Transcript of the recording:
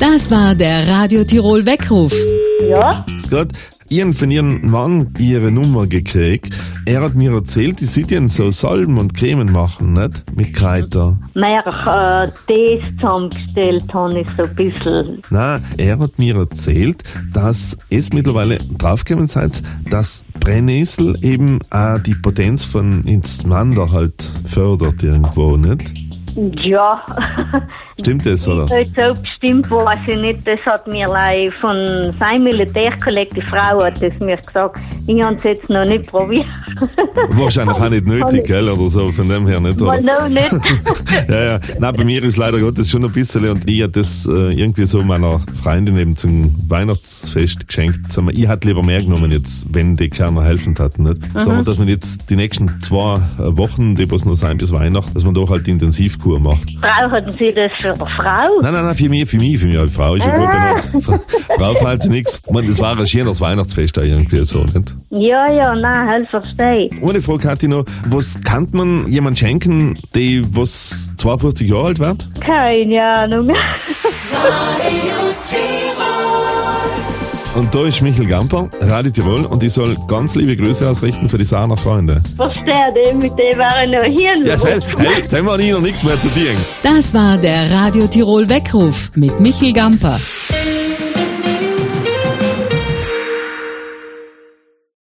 Das war der Radio Tirol Weckruf. Ja? Ich habe von ihrem Mann ihre Nummer gekriegt. Er hat mir erzählt, die sind so Salben und Cremen machen, nicht? Mit Kräuter. Mehr Tees zusammengestellt habe ich so ein bisschen. Nein, er hat mir erzählt, dass es mittlerweile draufgekommen seid, dass Brennnessel eben auch die Potenz von Instrumander halt fördert irgendwo, nicht? Ja. Stimmt das, oder? So bestimmt weiß ich nicht. Das hat mir von seinem Militärkollegen, die Frau hat das mir gesagt. Ich habe es jetzt noch nicht probiert. Wahrscheinlich auch nicht nötig, gell, oder so, von dem her nicht, oder? Mal noch nicht. Ja. Nein, bei mir ist leider Gottes schon ein bisschen, und ich habe das irgendwie so meiner Freundin eben zum Weihnachtsfest geschenkt. Ich hätte lieber mehr genommen jetzt, wenn die Kerner helfen hatten, nicht? Sagen wir, dass man jetzt die nächsten 2 Wochen, die was noch sein bis Weihnachten, dass man doch halt Intensivkur macht. Brauchen Sie das für eine Frau? Nein, für mich. Als Frau ist ja gut genug. Frau fällt sie nichts. Ich meine, das war ein schönes Weihnachtsfest da irgendwie so, nicht? Ja, nein, halt verstehe. Eine Frage hatte ich noch. Was kann man jemand schenken, die was 52 Jahre alt wird? Keine Ahnung. Und da ist Michael Gamper, Radio Tirol, und ich soll ganz liebe Grüße ausrichten für die Sahner Freunde. Verstehe, mit dem war ich noch hier. Ja, hey, da haben wir noch nichts mehr zu dir. Das war der Radio Tirol Weckruf mit Michael Gamper.